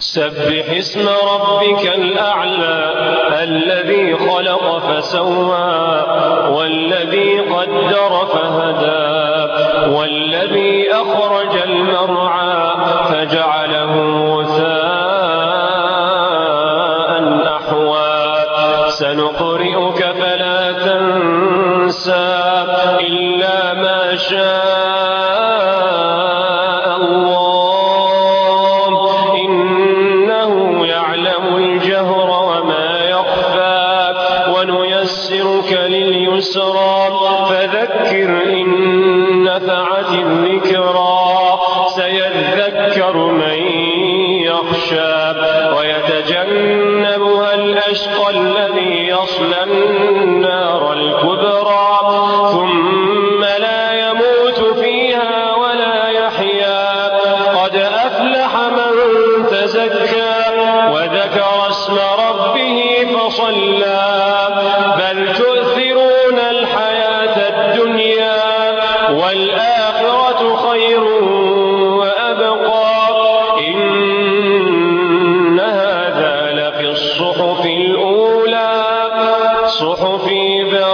سبح اسم ربك الأعلى الذي خلق فسوى والذي قدر فهدى والذي أخرج المرعى فجعله غثاء أحوى سنقرئك فلا تنسى إلا ما شاء الله إنه يعلم الجهر وما يخفى ونيسرك لليسرى فذكر إن نفعت الذكرى سيذكر من يخشى ويتجنبها الأشقى الذي يصلى النار الكبرى ثم لا يموت فيها ولا يحيا قد أفلح من تزكى وذكر اسم ربه فصلى بل تؤثرون الحياة الدنيا والآخرة خير وأبقى إن هذا لفي الصحف الأولى صحف